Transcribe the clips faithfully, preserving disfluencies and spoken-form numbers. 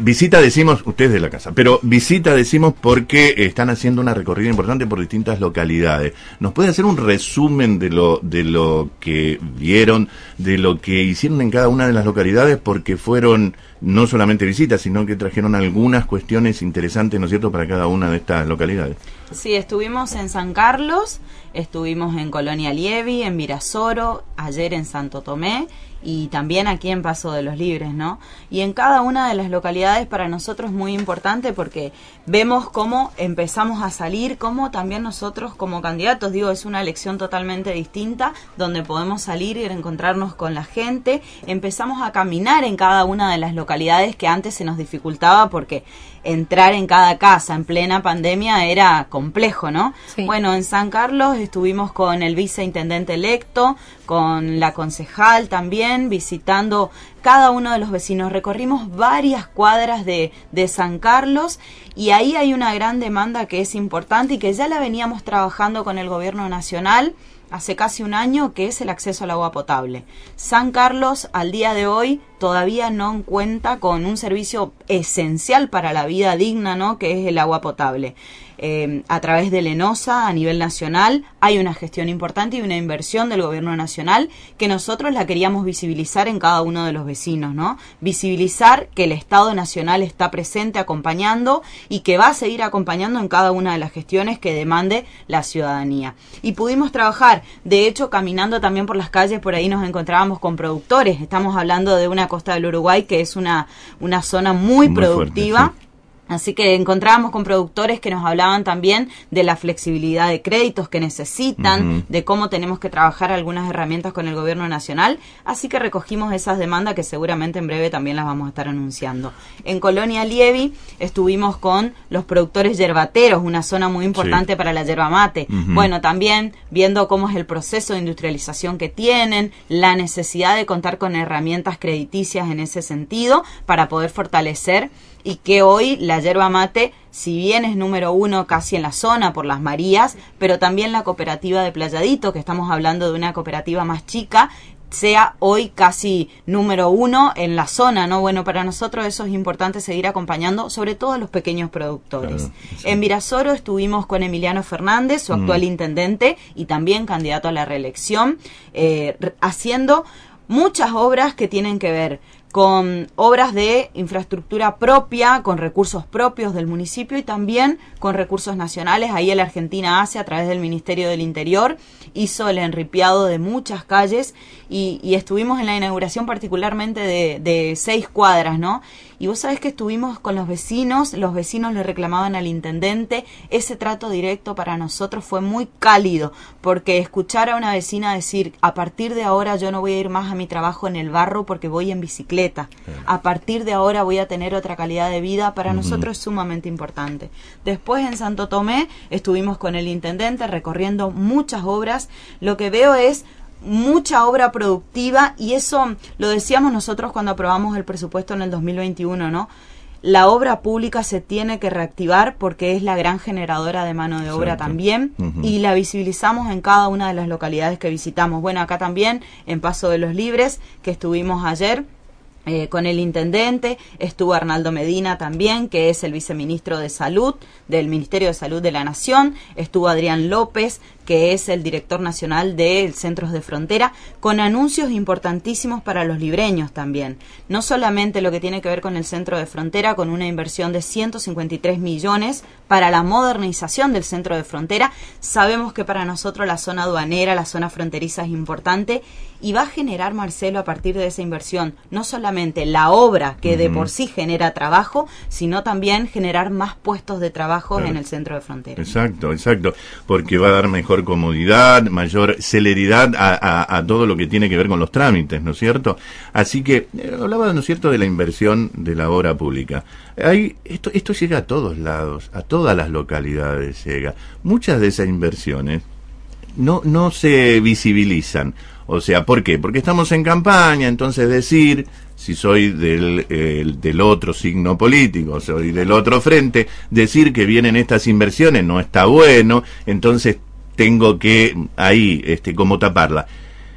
visita decimos, ustedes de la casa, pero visita decimos porque están haciendo una recorrida importante por distintas localidades. ¿Nos puede hacer un resumen de lo de lo que vieron, de lo que hicieron en cada una de las localidades? Porque fueron no solamente visitas, sino que trajeron algunas cuestiones interesantes, ¿no es cierto?, para cada una de estas localidades. Sí, estuvimos en San Carlos, estuvimos en Colonia Lievi, en Virasoro, ayer en Santo Tomé y también aquí en Paso de los Libres, ¿no? Y en cada una de las localidades para nosotros es muy importante porque vemos cómo empezamos a salir, cómo también nosotros como candidatos, digo, es una elección totalmente distinta, donde podemos salir y encontrarnos con la gente, empezamos a caminar en cada una de las localidades que antes se nos dificultaba porque entrar en cada casa en plena pandemia era complejo, ¿no? Sí. Bueno, en San Carlos estuvimos con el viceintendente electo, con la concejal también, visitando cada uno de los vecinos. Recorrimos varias cuadras de, de San Carlos y ahí hay una gran demanda que es importante y que ya la veníamos trabajando con el gobierno nacional hace casi un año, que es el acceso al agua potable. San Carlos, al día de hoy, todavía no cuenta con un servicio esencial para la vida digna, ¿no?, que es el agua potable. Eh, a través de Lenosa, a nivel nacional, hay una gestión importante y una inversión del gobierno nacional que nosotros la queríamos visibilizar en cada uno de los vecinos, ¿no? Visibilizar que el Estado Nacional está presente acompañando y que va a seguir acompañando en cada una de las gestiones que demande la ciudadanía. Y pudimos trabajar, de hecho, caminando también por las calles, por ahí nos encontrábamos con productores. Estamos hablando de una costa del Uruguay que es una, una zona muy, muy productiva. Fuerte, sí. Así que encontrábamos con productores que nos hablaban también de la flexibilidad de créditos que necesitan, uh-huh. de cómo tenemos que trabajar algunas herramientas con el gobierno nacional. Así que recogimos esas demandas que seguramente en breve también las vamos a estar anunciando. En Colonia Lievi estuvimos con los productores yerbateros, una zona muy importante sí. para la yerba mate. Uh-huh. Bueno, también viendo cómo es el proceso de industrialización que tienen, la necesidad de contar con herramientas crediticias en ese sentido para poder fortalecer y que hoy la yerba mate, si bien es número uno casi en la zona por las Marías, pero también la cooperativa de Playadito, que estamos hablando de una cooperativa más chica, sea hoy casi número uno en la zona, ¿no? Bueno, para nosotros eso es importante seguir acompañando, sobre todo a los pequeños productores. Claro, sí. En Virasoro estuvimos con Emiliano Fernández, su actual mm. intendente y también candidato a la reelección, eh, haciendo muchas obras que tienen que ver con obras de infraestructura propia, con recursos propios del municipio y también con recursos nacionales. Ahí el Argentina Hace, a través del Ministerio del Interior, hizo el enripiado de muchas calles y, y estuvimos en la inauguración particularmente de, de seis cuadras, ¿no? Y vos sabés que estuvimos con los vecinos, los vecinos le reclamaban al intendente, ese trato directo para nosotros fue muy cálido, porque escuchar a una vecina decir, a partir de ahora yo no voy a ir más a mi trabajo en el barro porque voy en bicicleta, a partir de ahora voy a tener otra calidad de vida, para uh-huh. nosotros es sumamente importante. Después en Santo Tomé estuvimos con el intendente recorriendo muchas obras, lo que veo es mucha obra productiva y eso lo decíamos nosotros cuando aprobamos el presupuesto en el dos mil veintiuno, ¿no? La obra pública se tiene que reactivar porque es la gran generadora de mano de obra. Exacto. También uh-huh. y la visibilizamos en cada una de las localidades que visitamos. Bueno, acá también en Paso de los Libres, que estuvimos ayer Eh, con el intendente, estuvo Arnaldo Medina también, que es el viceministro de Salud del Ministerio de Salud de la Nación, estuvo Adrián López, que es el director nacional de Centros de Frontera, con anuncios importantísimos para los libreños también. No solamente lo que tiene que ver con el Centro de Frontera, con una inversión de ciento cincuenta y tres millones para la modernización del Centro de Frontera. Sabemos que para nosotros la zona aduanera, la zona fronteriza es importante y va a generar, Marcelo, a partir de esa inversión, no solamente la obra que uh-huh. de por sí genera trabajo, sino también generar más puestos de trabajo claro. en el Centro de Frontera. Exacto, exacto, porque va a dar mejor comodidad, mayor celeridad a, a, a todo lo que tiene que ver con los trámites, ¿no es cierto? Así que, eh, hablaba, ¿no es cierto?, de la inversión de la obra pública. Hay, esto, esto llega a todos lados, a todas las localidades llega. Muchas de esas inversiones no, no se visibilizan. O sea, ¿por qué? Porque estamos en campaña, entonces decir, si soy del, eh, del otro signo político, soy del otro frente, decir que vienen estas inversiones no está bueno, entonces tengo que ahí, este, como taparla.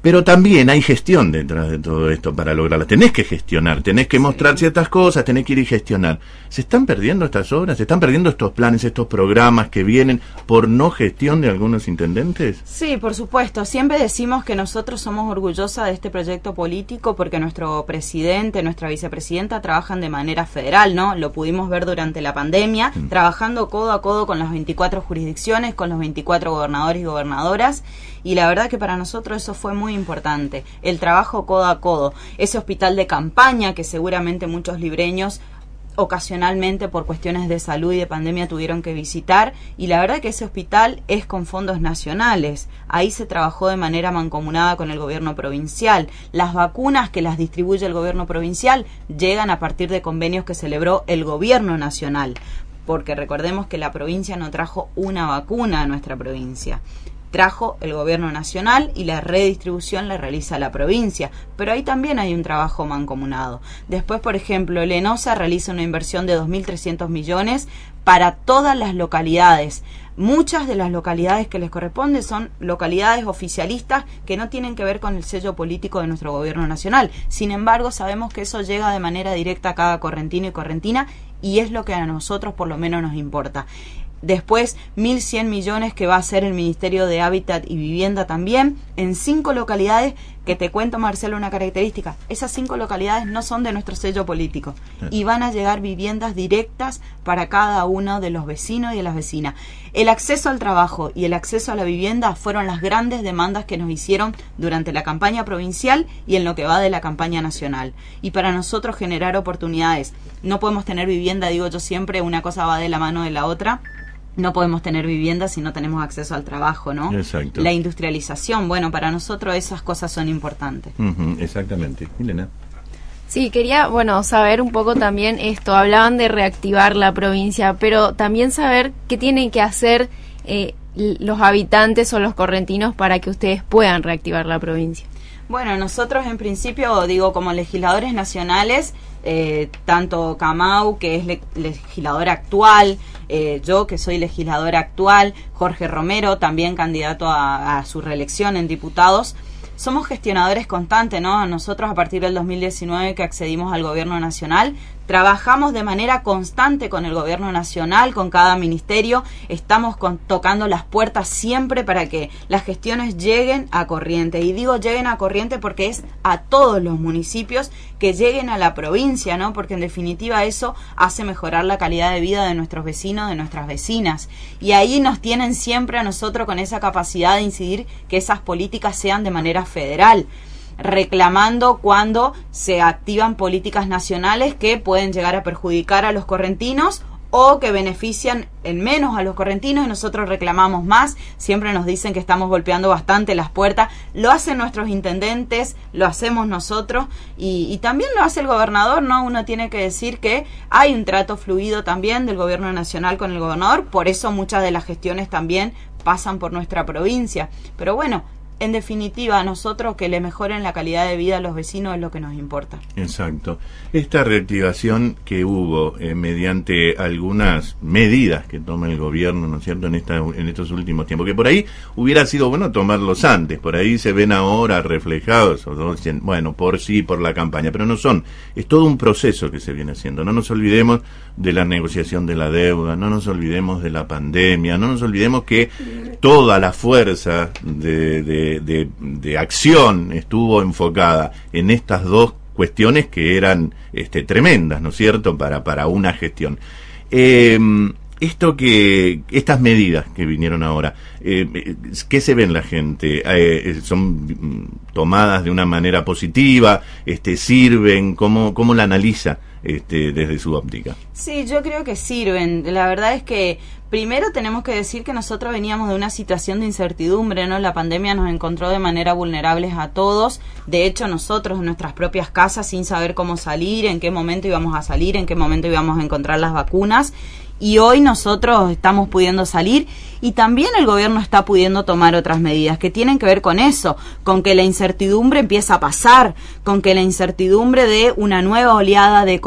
Pero también hay gestión detrás de todo esto para lograrla. Tenés que gestionar, tenés que mostrar ciertas cosas, tenés que ir y gestionar. ¿Se están perdiendo estas obras? ¿Se están perdiendo estos planes, estos programas que vienen por no gestión de algunos intendentes? Sí, por supuesto. Siempre decimos que nosotros somos orgullosas de este proyecto político porque nuestro presidente, nuestra vicepresidenta trabajan de manera federal, ¿no? Lo pudimos ver durante la pandemia, mm. trabajando codo a codo con las veinticuatro jurisdicciones, con los veinticuatro gobernadores y gobernadoras. Y la verdad que para nosotros eso fue muy importante, el trabajo codo a codo, ese hospital de campaña que seguramente muchos libreños ocasionalmente por cuestiones de salud y de pandemia tuvieron que visitar, y la verdad que ese hospital es con fondos nacionales, ahí se trabajó de manera mancomunada con el gobierno provincial, las vacunas que las distribuye el gobierno provincial llegan a partir de convenios que celebró el gobierno nacional, porque recordemos que la provincia no trajo una vacuna a nuestra provincia. Trajo el gobierno nacional y la redistribución la realiza la provincia, pero ahí también hay un trabajo mancomunado. Después, por ejemplo, Lenosa realiza una inversión de dos mil trescientos millones para todas las localidades. Muchas de las localidades que les corresponde son localidades oficialistas que no tienen que ver con el sello político de nuestro gobierno nacional. Sin embargo, sabemos que eso llega de manera directa a cada correntino y correntina y es lo que a nosotros por lo menos nos importa. Después, mil cien millones que va a hacer el Ministerio de Hábitat y Vivienda también, en cinco localidades, que te cuento, Marcelo, una característica. Esas cinco localidades no son de nuestro sello político y van a llegar viviendas directas para cada uno de los vecinos y de las vecinas. El acceso al trabajo y el acceso a la vivienda fueron las grandes demandas que nos hicieron durante la campaña provincial y en lo que va de la campaña nacional. Y para nosotros generar oportunidades. No podemos tener vivienda, digo yo siempre, una cosa va de la mano de la otra. No podemos tener vivienda si no tenemos acceso al trabajo, ¿no? Exacto. La industrialización, bueno, para nosotros esas cosas son importantes. Uh-huh, exactamente. Milena. Sí, quería, bueno, saber un poco también esto. Hablaban de reactivar la provincia, pero también saber qué tienen que hacer eh, los habitantes o los correntinos para que ustedes puedan reactivar la provincia. Bueno, nosotros en principio, digo, como legisladores nacionales, eh, tanto Camau, que es le legislador actual, eh, yo, que soy legisladora actual, Jorge Romero, también candidato a, a su reelección en diputados, somos gestionadores constantes, ¿no? Nosotros a partir del dos mil diecinueve que accedimos al gobierno nacional, trabajamos de manera constante con el gobierno nacional, con cada ministerio, estamos con, tocando las puertas siempre para que las gestiones lleguen a Corrientes. Y digo lleguen a Corrientes porque es a todos los municipios, que lleguen a la provincia, ¿no? Porque en definitiva eso hace mejorar la calidad de vida de nuestros vecinos, de nuestras vecinas. Y ahí nos tienen siempre a nosotros con esa capacidad de incidir que esas políticas sean de manera federal, reclamando cuando se activan políticas nacionales que pueden llegar a perjudicar a los correntinos o que benefician en menos a los correntinos y nosotros reclamamos más. Siempre nos dicen que estamos golpeando bastante las puertas. Lo hacen nuestros intendentes, lo hacemos nosotros y, y también lo hace el gobernador, ¿no? Uno tiene que decir que hay un trato fluido también del gobierno nacional con el gobernador, por eso muchas de las gestiones también pasan por nuestra provincia. Pero bueno, en definitiva, a nosotros que le mejoren la calidad de vida a los vecinos es lo que nos importa. Exacto. Esta reactivación que hubo eh, mediante algunas medidas que toma el gobierno, ¿no es cierto?, en, esta, en estos últimos tiempos, que por ahí hubiera sido bueno tomarlos antes, por ahí se ven ahora reflejados, o dicen, bueno, por sí, por la campaña, pero no son. Es todo un proceso que se viene haciendo. No nos olvidemos de la negociación de la deuda, no nos olvidemos de la pandemia, no nos olvidemos que toda la fuerza de, de, de, de acción estuvo enfocada en estas dos cuestiones que eran este, tremendas, ¿no es cierto?, para, para una gestión. Eh, esto que, estas medidas que vinieron ahora, eh, ¿qué se ve en la gente? Eh, ¿Son tomadas de una manera positiva? Este, ¿Sirven? ¿Cómo, cómo la analiza este, desde su óptica? Sí, yo creo que sirven. La verdad es que primero tenemos que decir que nosotros veníamos de una situación de incertidumbre, ¿no? La pandemia nos encontró de manera vulnerables a todos. De hecho, nosotros en nuestras propias casas, sin saber cómo salir, en qué momento íbamos a salir, en qué momento íbamos a encontrar las vacunas. Y hoy nosotros estamos pudiendo salir y también el gobierno está pudiendo tomar otras medidas que tienen que ver con eso, con que la incertidumbre empieza a pasar, con que la incertidumbre de una nueva oleada de COVID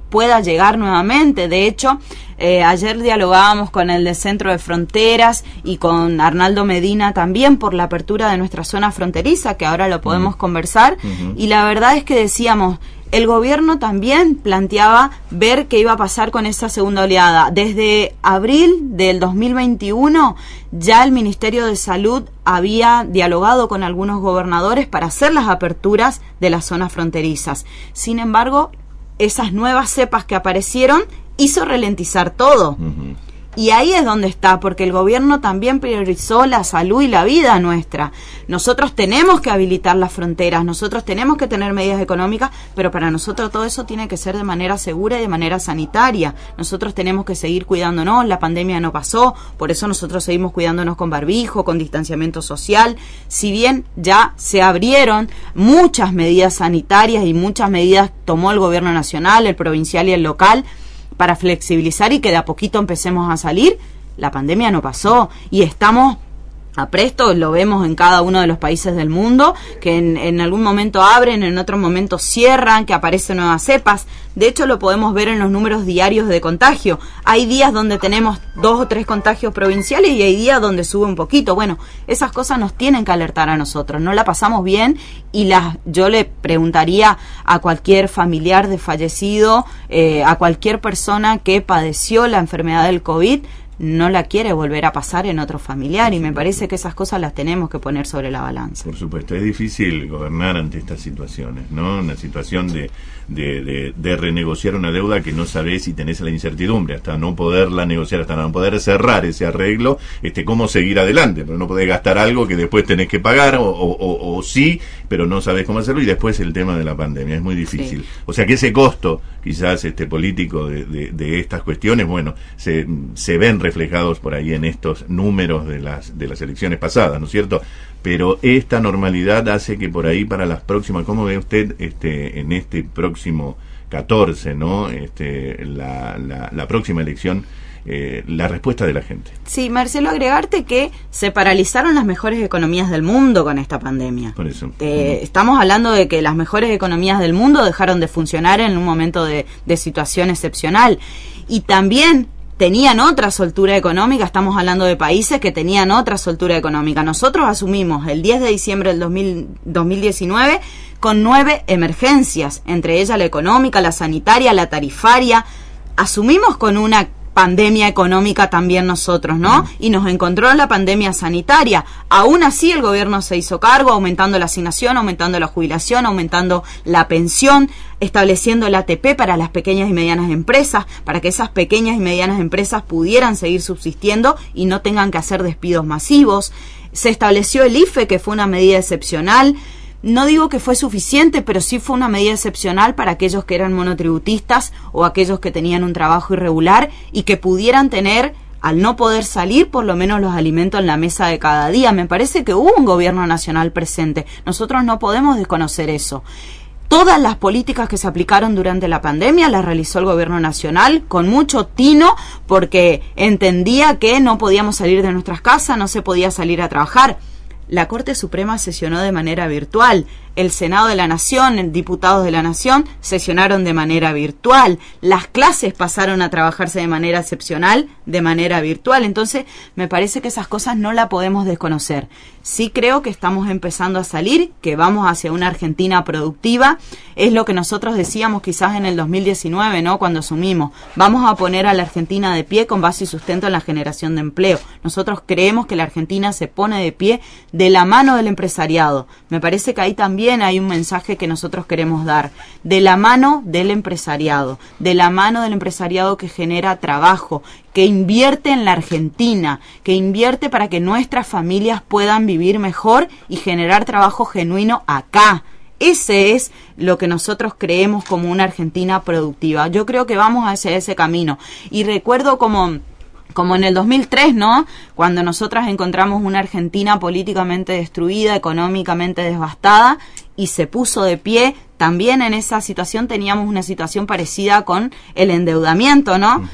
pueda llegar nuevamente. De hecho, eh, ayer dialogábamos con el del Centro de Fronteras y con Arnaldo Medina también por la apertura de nuestra zona fronteriza, que ahora lo podemos uh-huh. conversar, uh-huh. y la verdad es que decíamos, el gobierno también planteaba ver qué iba a pasar con esa segunda oleada. Desde abril del dos mil veintiuno ya el Ministerio de Salud había dialogado con algunos gobernadores para hacer las aperturas de las zonas fronterizas. Sin embargo, esas nuevas cepas que aparecieron hizo ralentizar todo. Uh-huh. Y ahí es donde está, porque el gobierno también priorizó la salud y la vida nuestra. Nosotros tenemos que habilitar las fronteras, nosotros tenemos que tener medidas económicas, pero para nosotros todo eso tiene que ser de manera segura y de manera sanitaria. Nosotros tenemos que seguir cuidándonos, la pandemia no pasó, por eso nosotros seguimos cuidándonos con barbijo, con distanciamiento social. Si bien ya se abrieron muchas medidas sanitarias y muchas medidas tomó el gobierno nacional, el provincial y el local, para flexibilizar y que de a poquito empecemos a salir, la pandemia no pasó y estamos a presto, lo vemos en cada uno de los países del mundo, que en, en algún momento abren, en otro momento cierran, que aparecen nuevas cepas. De hecho, lo podemos ver en los números diarios de contagio. Hay días donde tenemos dos o tres contagios provinciales y hay días donde sube un poquito. Bueno, esas cosas nos tienen que alertar a nosotros. No la pasamos bien y las, yo le preguntaría a cualquier familiar de fallecido, eh, a cualquier persona que padeció la enfermedad del COVID, no la quiere volver a pasar en otro familiar, y me parece que esas cosas las tenemos que poner sobre la balanza. Por supuesto, es difícil gobernar ante estas situaciones, ¿no? Una situación de, de, de, de renegociar una deuda que no sabés si tenés la incertidumbre, hasta no poderla negociar, hasta no poder cerrar ese arreglo, este, cómo seguir adelante, pero no podés gastar algo que después tenés que pagar, o, o, o, o sí, pero no sabés cómo hacerlo, y después el tema de la pandemia, es muy difícil. Sí. O sea que ese costo, quizás este político de, de, de estas cuestiones, bueno, se, se ven reflejados por ahí en estos números de las de las elecciones pasadas, ¿no es cierto? Pero esta normalidad hace que por ahí para las próximas, ¿cómo ve usted este en este próximo catorce, ¿no? Este la la, la próxima elección, eh, la respuesta de la gente? Sí, Marcelo, agregarte que se paralizaron las mejores economías del mundo con esta pandemia. Por eso. Eh, uh-huh. Estamos hablando de que las mejores economías del mundo dejaron de funcionar en un momento de, de situación excepcional. Y también tenían otra soltura económica, estamos hablando de países que tenían otra soltura económica. Nosotros asumimos el diez de diciembre del dos mil diecinueve con nueve emergencias, entre ellas la económica, la sanitaria, la tarifaria. Asumimos con una pandemia económica también nosotros, ¿no? Mm. Y nos encontró la pandemia sanitaria. Aún así el gobierno se hizo cargo, aumentando la asignación, aumentando la jubilación, aumentando la pensión, estableciendo el A T P para las pequeñas y medianas empresas, para que esas pequeñas y medianas empresas pudieran seguir subsistiendo y no tengan que hacer despidos masivos. Se estableció el I F E, que fue una medida excepcional. No digo que fue suficiente, pero sí fue una medida excepcional para aquellos que eran monotributistas o aquellos que tenían un trabajo irregular y que pudieran tener, al no poder salir, por lo menos los alimentos en la mesa de cada día. Me parece que hubo un gobierno nacional presente. Nosotros no podemos desconocer eso. Todas las políticas que se aplicaron durante la pandemia las realizó el gobierno nacional con mucho tino, porque entendía que no podíamos salir de nuestras casas, no se podía salir a trabajar. La Corte Suprema sesionó de manera virtual, el Senado de la Nación, diputados de la Nación, sesionaron de manera virtual, las clases pasaron a trabajarse de manera excepcional, de manera virtual. Entonces, me parece que esas cosas no la podemos desconocer. Sí creo que estamos empezando a salir, que vamos hacia una Argentina productiva. Es lo que nosotros decíamos quizás en el dos mil diecinueve, ¿no? Cuando asumimos, vamos a poner a la Argentina de pie con base y sustento en la generación de empleo. Nosotros creemos que la Argentina se pone de pie de la mano del empresariado. Me parece que ahí también hay un mensaje que nosotros queremos dar, de la mano del empresariado, de la mano del empresariado que genera trabajo, que invierte en la Argentina, que invierte para que nuestras familias puedan vivir mejor y generar trabajo genuino acá. Ese es lo que nosotros creemos como una Argentina productiva. Yo creo que vamos hacia ese camino. Y recuerdo como... como en el dos mil tres, ¿no? Cuando nosotras encontramos una Argentina políticamente destruida, económicamente devastada, y se puso de pie. También en esa situación teníamos una situación parecida con el endeudamiento, ¿no? Uh-huh.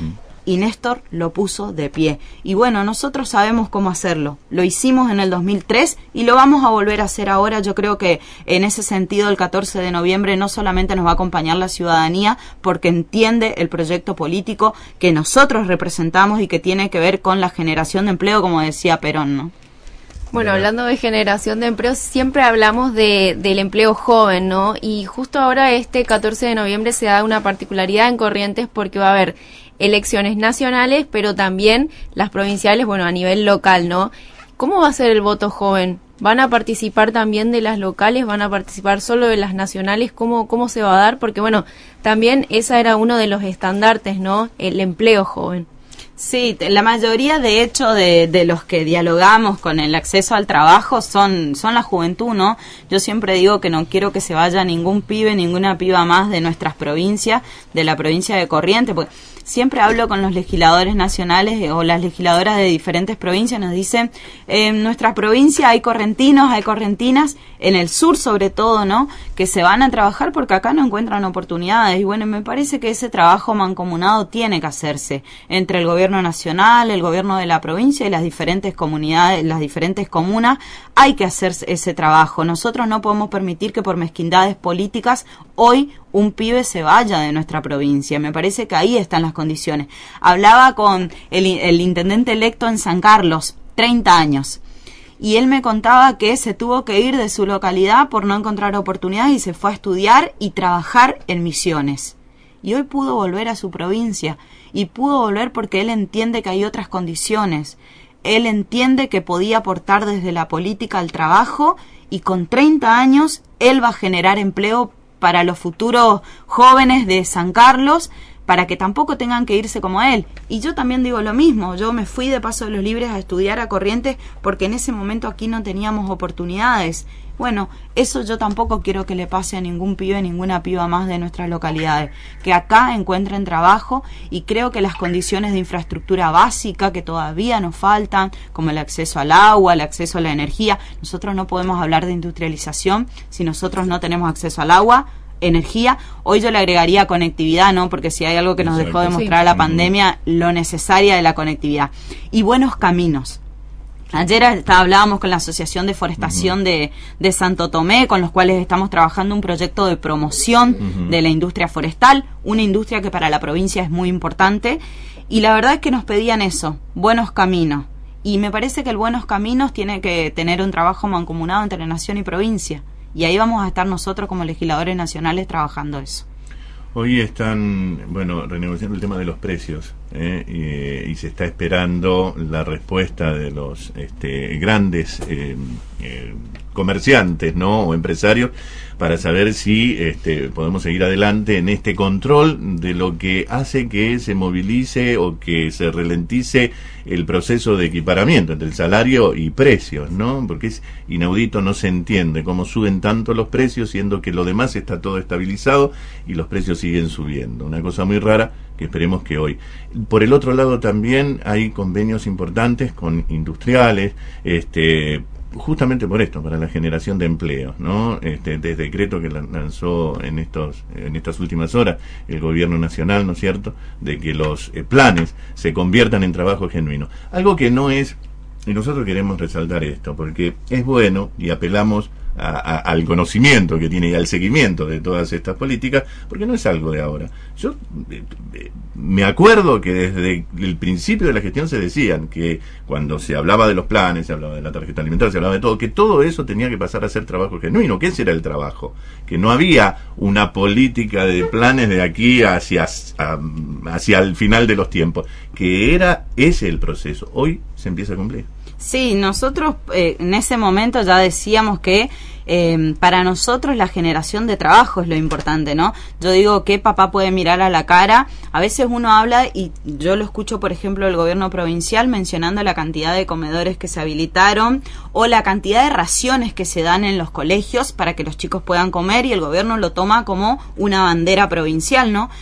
y Néstor lo puso de pie. Y bueno, nosotros sabemos cómo hacerlo. Lo hicimos en el dos mil tres y lo vamos a volver a hacer ahora. Yo creo que en ese sentido el catorce de noviembre no solamente nos va a acompañar la ciudadanía porque entiende el proyecto político que nosotros representamos y que tiene que ver con la generación de empleo, como decía Perón, ¿no? Bueno, hablando de generación de empleo, siempre hablamos de, del empleo joven, ¿no? Y justo ahora este catorce de noviembre se da una particularidad en Corrientes porque va a haber elecciones nacionales, pero también las provinciales, bueno, a nivel local, ¿no? ¿Cómo va a ser el voto joven? ¿Van a participar también de las locales? ¿Van a participar solo de las nacionales? ¿Cómo, cómo se va a dar? Porque, bueno, también esa era uno de los estandartes, ¿no? El empleo joven. Sí, la mayoría de hecho de, de los que dialogamos con el acceso al trabajo son, son la juventud, ¿no? Yo siempre digo que no quiero que se vaya ningún pibe, ninguna piba más de nuestras provincias, de la provincia de Corrientes, porque siempre hablo con los legisladores nacionales eh, o las legisladoras de diferentes provincias, nos dicen, eh, en nuestra provincia hay correntinos, hay correntinas, en el sur sobre todo, ¿no?, que se van a trabajar porque acá no encuentran oportunidades. Y bueno, me parece que ese trabajo mancomunado tiene que hacerse entre el gobierno nacional, el gobierno de la provincia y las diferentes comunidades, las diferentes comunas. Hay que hacer ese trabajo. Nosotros no podemos permitir que por mezquindades políticas hoy un pibe se vaya de nuestra provincia. Me parece que ahí están las condiciones. Hablaba con el, el intendente electo en San Carlos, treinta años, y él me contaba que se tuvo que ir de su localidad por no encontrar oportunidades y se fue a estudiar y trabajar en Misiones. Y hoy pudo volver a su provincia, y pudo volver porque él entiende que hay otras condiciones. Él entiende que podía aportar desde la política al trabajo, y con treinta años él va a generar empleo para los futuros jóvenes de San Carlos, para que tampoco tengan que irse como él. Y yo también digo lo mismo, yo me fui de Paso de los Libres a estudiar a Corrientes porque en ese momento aquí no teníamos oportunidades. Bueno, eso yo tampoco quiero que le pase a ningún pibe, ninguna piba más de nuestras localidades, que acá encuentren trabajo, y creo que las condiciones de infraestructura básica que todavía nos faltan, como el acceso al agua, el acceso a la energía, nosotros no podemos hablar de industrialización si nosotros no tenemos acceso al agua, energía. Hoy yo le agregaría conectividad, ¿no? Porque si hay algo que nos Exacto. dejó demostrar sí. la pandemia, lo necesaria de la conectividad. Y buenos caminos. Ayer está, hablábamos con la Asociación de Forestación uh-huh. de, de Santo Tomé, con los cuales estamos trabajando un proyecto de promoción uh-huh. de la industria forestal, una industria que para la provincia es muy importante, y la verdad es que nos pedían eso, buenos caminos. Y me parece que el buenos caminos tiene que tener un trabajo mancomunado entre nación y provincia. Y ahí vamos a estar nosotros como legisladores nacionales trabajando eso. Hoy están, bueno, renegociando el tema de los precios ¿eh? y, y se está esperando la respuesta de los este, grandes eh, eh, comerciantes, ¿no?, o empresarios, para saber si este, podemos seguir adelante en este control de lo que hace que se movilice o que se ralentice el proceso de equiparamiento entre el salario y precios, ¿no? Porque es inaudito, no se entiende cómo suben tanto los precios, siendo que lo demás está todo estabilizado y los precios siguen subiendo. Una cosa muy rara que esperemos que hoy. Por el otro lado también hay convenios importantes con industriales, este justamente por esto, para la generación de empleos, ¿no? Este, desde decreto que lanzó en estos en estas últimas horas el gobierno nacional, ¿no es cierto?, de que los eh, planes se conviertan en trabajo genuino. Algo que no es, y nosotros queremos resaltar esto, porque es bueno, y apelamos a, a, al conocimiento que tiene y al seguimiento de todas estas políticas, porque no es algo de ahora. Yo eh, eh, me acuerdo que desde el principio de la gestión se decían que cuando se hablaba de los planes, se hablaba de la tarjeta alimentaria, se hablaba de todo, que todo eso tenía que pasar a ser trabajo genuino, que ese era el trabajo, que no había una política de planes de aquí hacia, a, hacia el final de los tiempos, que era ese el proceso. Hoy se empieza a cumplir. Sí, nosotros eh, en ese momento ya decíamos que eh, para nosotros la generación de trabajo es lo importante, ¿no? Yo digo que papá puede mirar a la cara. A veces uno habla, y yo lo escucho, por ejemplo, el gobierno provincial mencionando la cantidad de comedores que se habilitaron o la cantidad de raciones que se dan en los colegios para que los chicos puedan comer, y el gobierno lo toma como una bandera provincial, ¿no?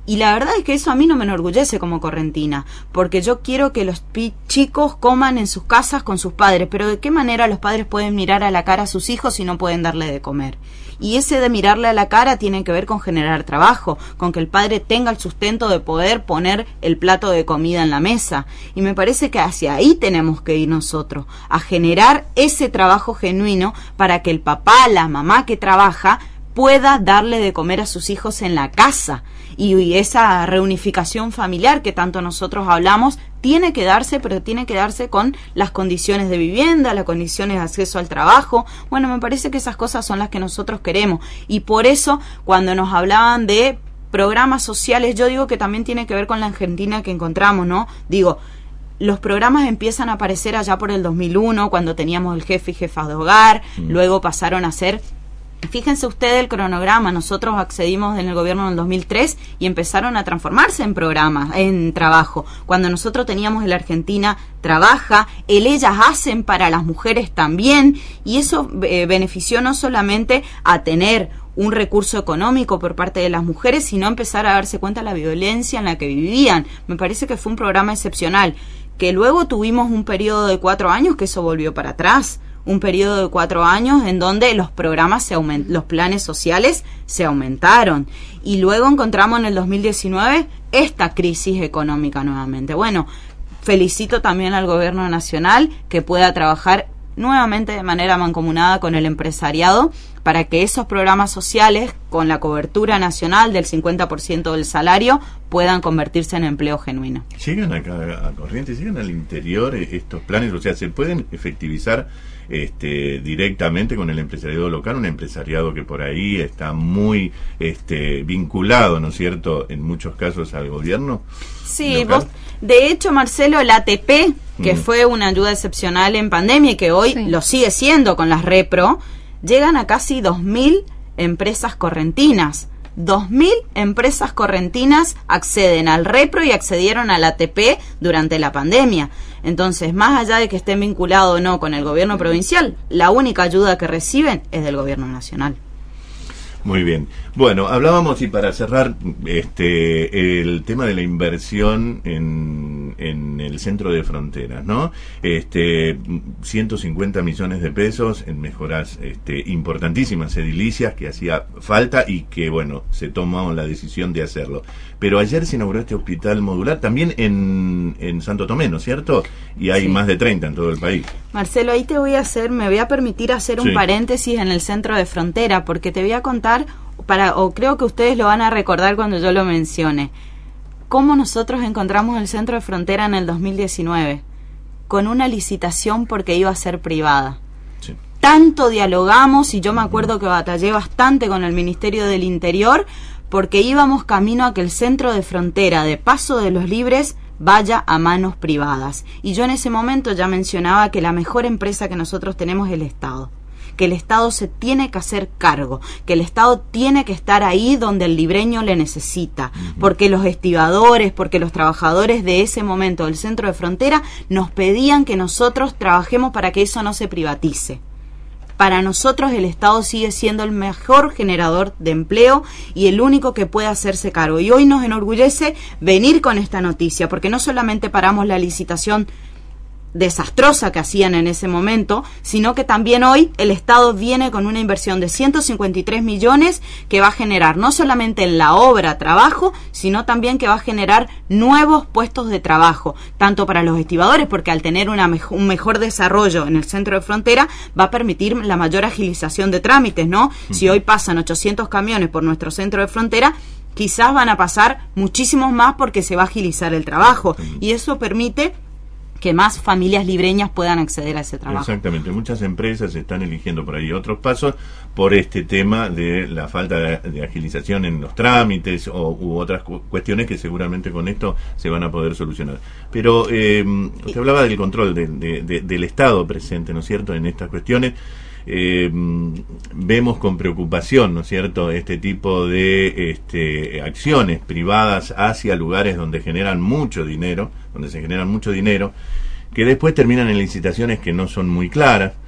Y la verdad es que eso a mí no me enorgullece como correntina, porque yo quiero que los pi- chicos coman en sus casas con sus padres, pero ¿de qué manera los padres pueden mirar a la cara a sus hijos si no pueden darle de comer? Y ese de mirarle a la cara tiene que ver con generar trabajo, con que el padre tenga el sustento de poder poner el plato de comida en la mesa. Y me parece que hacia ahí tenemos que ir nosotros, a generar ese trabajo genuino para que el papá, la mamá que trabaja, pueda darle de comer a sus hijos en la casa. Y, y esa reunificación familiar que tanto nosotros hablamos tiene que darse, pero tiene que darse con las condiciones de vivienda, las condiciones de acceso al trabajo. Bueno, me parece que esas cosas son las que nosotros queremos. Y por eso, cuando nos hablaban de programas sociales, yo digo que también tiene que ver con la Argentina que encontramos, ¿no? Digo, los programas empiezan a aparecer allá por el dos mil uno, cuando teníamos el jefe y jefas de hogar, mm. luego pasaron a ser... Fíjense ustedes el cronograma, nosotros accedimos en el gobierno en el dos mil tres y empezaron a transformarse en programas, en trabajo. Cuando nosotros teníamos el Argentina Trabaja, el Ellas Hacen para las mujeres también, y eso eh, benefició no solamente a tener un recurso económico por parte de las mujeres, sino empezar a darse cuenta de la violencia en la que vivían. Me parece que fue un programa excepcional, que luego tuvimos un periodo de cuatro años que eso volvió para atrás. Un periodo de cuatro años en donde los programas, se aument- los planes sociales se aumentaron. Y luego encontramos en el dos mil diecinueve esta crisis económica nuevamente. Bueno, felicito también al gobierno nacional que pueda trabajar nuevamente de manera mancomunada con el empresariado para que esos programas sociales, con la cobertura nacional del cincuenta por ciento del salario, puedan convertirse en empleo genuino. ¿Llegan acá a Corrientes, llegan al interior estos planes? O sea, ¿se pueden efectivizar este, directamente con el empresariado local? Un empresariado que por ahí está muy este, vinculado, ¿no es cierto?, en muchos casos al gobierno. Sí, vos, de hecho, Marcelo, el A T P, que mm. fue una ayuda excepcional en pandemia y que hoy sí. lo sigue siendo con las Repro, llegan a casi dos mil empresas correntinas. dos mil empresas correntinas acceden al Repro y accedieron al A T P durante la pandemia. Entonces, más allá de que estén vinculados o no con el gobierno provincial, la única ayuda que reciben es del gobierno nacional. Muy bien. Bueno, hablábamos, y para cerrar, este el tema de la inversión en, en el centro de fronteras, ¿no? Este ciento cincuenta millones de pesos en mejoras este, importantísimas, edilicias, que hacía falta y que, bueno, se tomó la decisión de hacerlo. Pero ayer se inauguró este hospital modular también en, en Santo Tomé, ¿no es cierto? Y hay sí. más de treinta en todo el país. Marcelo, ahí te voy a hacer, me voy a permitir hacer un sí. paréntesis en el centro de frontera, porque te voy a contar, para, o creo que ustedes lo van a recordar cuando yo lo mencione, cómo nosotros encontramos el centro de frontera en el dos mil diecinueve, con una licitación porque iba a ser privada. Sí. Tanto dialogamos, y yo me acuerdo que batallé bastante con el Ministerio del Interior, porque íbamos camino a que el centro de frontera de Paso de los Libres vaya a manos privadas. Y yo en ese momento ya mencionaba que la mejor empresa que nosotros tenemos es el Estado, que el Estado se tiene que hacer cargo, que el Estado tiene que estar ahí donde el libreño le necesita, porque los estibadores, porque los trabajadores de ese momento del centro de frontera nos pedían que nosotros trabajemos para que eso no se privatice. Para nosotros el Estado sigue siendo el mejor generador de empleo y el único que puede hacerse cargo. Y hoy nos enorgullece venir con esta noticia, porque no solamente paramos la licitación desastrosa que hacían en ese momento, sino que también hoy el Estado viene con una inversión de ciento cincuenta y tres millones que va a generar no solamente en la obra trabajo, sino también que va a generar nuevos puestos de trabajo, tanto para los estibadores, porque al tener una mejo- un mejor desarrollo en el centro de frontera va a permitir la mayor agilización de trámites, ¿no? Uh-huh. Si hoy pasan ochocientos camiones por nuestro centro de frontera, quizás van a pasar muchísimos más porque se va a agilizar el trabajo, uh-huh. y eso permite que más familias libreñas puedan acceder a ese trabajo. Exactamente, muchas empresas están eligiendo por ahí otros pasos por este tema de la falta de, de agilización en los trámites o, u otras cu- cuestiones que seguramente con esto se van a poder solucionar. Pero eh, usted hablaba del control de, de, de, del Estado presente, ¿no es cierto?, en estas cuestiones. Eh, vemos con preocupación, ¿no es cierto?, este tipo de este, acciones privadas hacia lugares donde generan mucho dinero, donde se generan mucho dinero, que después terminan en licitaciones que no son muy claras,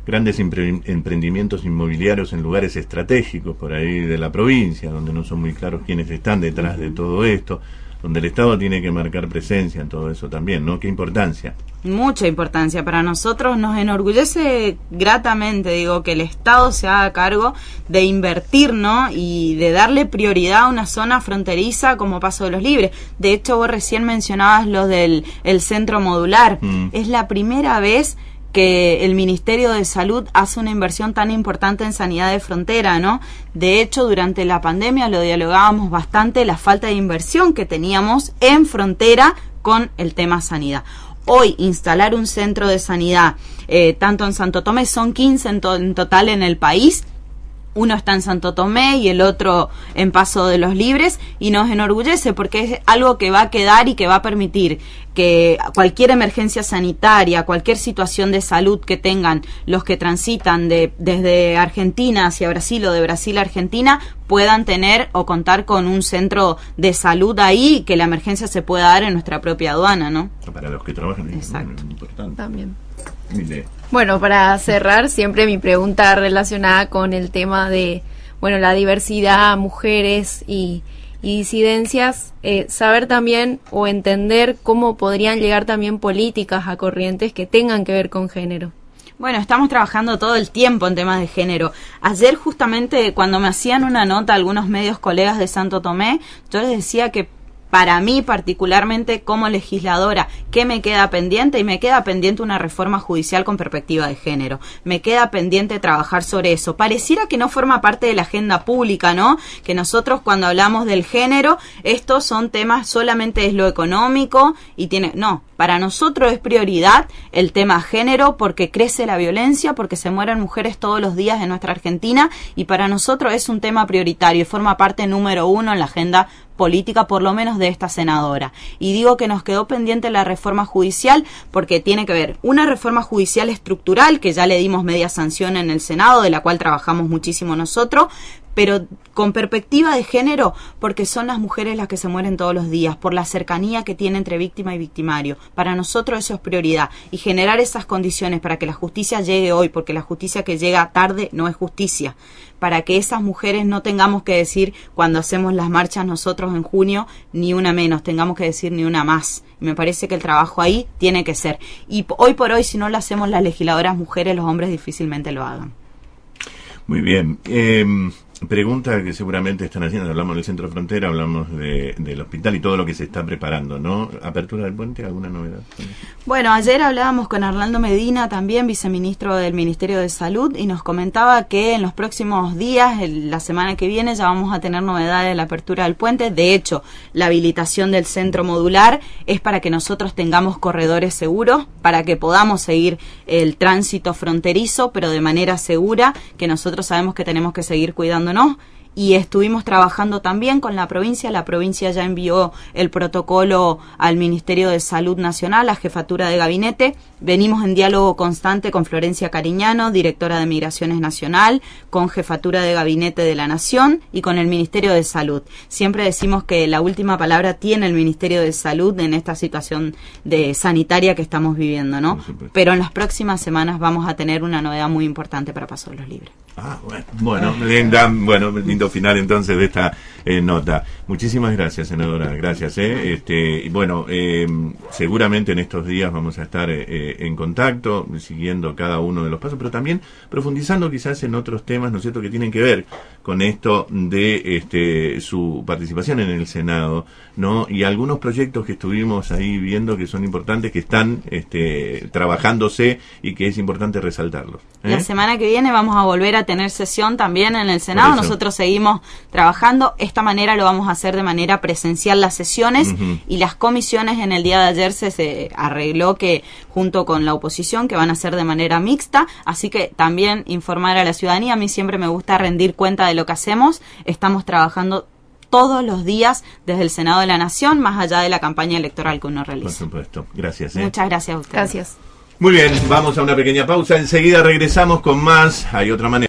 grandes emprendimientos inmobiliarios en lugares estratégicos por ahí de la provincia, donde no son muy claros quiénes están detrás de todo esto, donde el Estado tiene que marcar presencia en todo eso también, ¿no? ¿Qué importancia? Mucha importancia. Para nosotros nos enorgullece gratamente, digo, que el Estado se haga cargo de invertir, ¿no? Y de darle prioridad a una zona fronteriza como Paso de los Libres. De hecho, vos recién mencionabas lo del el centro modular. Mm. Es la primera vez que el Ministerio de Salud hace una inversión tan importante en sanidad de frontera, ¿no? De hecho, durante la pandemia lo dialogábamos bastante, la falta de inversión que teníamos en frontera con el tema sanidad. Hoy, instalar un centro de sanidad, eh, tanto en Santo Tomé, son quince en, to- en total en el país. Uno está en Santo Tomé y el otro en Paso de los Libres, y nos enorgullece porque es algo que va a quedar y que va a permitir que cualquier emergencia sanitaria, cualquier situación de salud que tengan los que transitan de desde Argentina hacia Brasil o de Brasil a Argentina, puedan tener o contar con un centro de salud ahí, que la emergencia se pueda dar en nuestra propia aduana, ¿no? Para los que trabajan es Exacto. muy importante. También. Mire. Bueno, para cerrar, siempre mi pregunta relacionada con el tema de, bueno, la diversidad, mujeres y, y disidencias, eh, saber también o entender cómo podrían llegar también políticas a Corrientes que tengan que ver con género. Bueno, estamos trabajando todo el tiempo en temas de género. Ayer justamente cuando me hacían una nota algunos medios colegas de Santo Tomé, yo les decía que para mí particularmente como legisladora, ¿qué me queda pendiente? Y me queda pendiente una reforma judicial con perspectiva de género. Me queda pendiente trabajar sobre eso. Pareciera que no forma parte de la agenda pública, ¿no? Que nosotros cuando hablamos del género, estos son temas, solamente es lo económico y tiene... No, para nosotros es prioridad el tema género porque crece la violencia, porque se mueren mujeres todos los días en nuestra Argentina y para nosotros es un tema prioritario y forma parte número uno en la agenda política, por lo menos de esta senadora. Y digo que nos quedó pendiente la reforma judicial porque tiene que ver una reforma judicial estructural, que ya le dimos media sanción en el Senado, de la cual trabajamos muchísimo nosotros, pero con perspectiva de género, porque son las mujeres las que se mueren todos los días, por la cercanía que tiene entre víctima y victimario. Para nosotros eso es prioridad, y generar esas condiciones para que la justicia llegue hoy, porque la justicia que llega tarde no es justicia, para que esas mujeres no tengamos que decir cuando hacemos las marchas nosotros en junio, ni una menos, tengamos que decir ni una más. Y me parece que el trabajo ahí tiene que ser. Y hoy por hoy, si no lo hacemos las legisladoras mujeres, los hombres difícilmente lo hagan. Muy bien. Eh, pregunta que seguramente están haciendo, hablamos del centro frontera, hablamos de, del hospital y todo lo que se está preparando, ¿no? Apertura del puente, ¿alguna novedad? Bueno, ayer hablábamos con Arnaldo Medina, también viceministro del Ministerio de Salud, y nos comentaba que en los próximos días, el, la semana que viene, ya vamos a tener novedades de la apertura del puente. De hecho, la habilitación del centro modular es para que nosotros tengamos corredores seguros, para que podamos seguir el tránsito fronterizo, pero de manera segura, que nosotros sabemos que tenemos que seguir cuidándonos. Y estuvimos trabajando también con la provincia. La provincia ya envió el protocolo al Ministerio de Salud Nacional, a Jefatura de Gabinete. Venimos en diálogo constante con Florencia Cariñano, directora de Migraciones Nacional, con Jefatura de Gabinete de la Nación y con el Ministerio de Salud. Siempre decimos que la última palabra tiene el Ministerio de Salud en esta situación de sanitaria que estamos viviendo, ¿no? Pero en las próximas semanas vamos a tener una novedad muy importante para Paso de los Libres. Ah, bueno, bueno, linda, bueno, lindo final entonces de esta eh, nota. Muchísimas gracias, senadora, gracias. Eh. Este, bueno, eh, seguramente en estos días vamos a estar eh, en contacto, siguiendo cada uno de los pasos, pero también profundizando quizás en otros temas, ¿no es cierto?, que tienen que ver con esto de este, su participación en el Senado, ¿no? Y algunos proyectos que estuvimos ahí viendo que son importantes, que están este, trabajándose y que es importante resaltarlos. ¿eh? La semana que viene vamos a volver a tener sesión también en el Senado. Nosotros seguimos trabajando. Esta manera lo vamos a hacer de manera presencial las sesiones uh-huh. y las comisiones. En el día de ayer se, se arregló que junto con la oposición que van a ser de manera mixta, así que también informar a la ciudadanía. A mí siempre me gusta rendir cuenta de lo que hacemos. Estamos trabajando todos los días desde el Senado de la Nación, más allá de la campaña electoral que uno realiza. Por supuesto. Gracias. ¿eh? Muchas gracias a ustedes. Gracias. Muy bien, vamos a una pequeña pausa. Enseguida regresamos con más. Hay otra manera.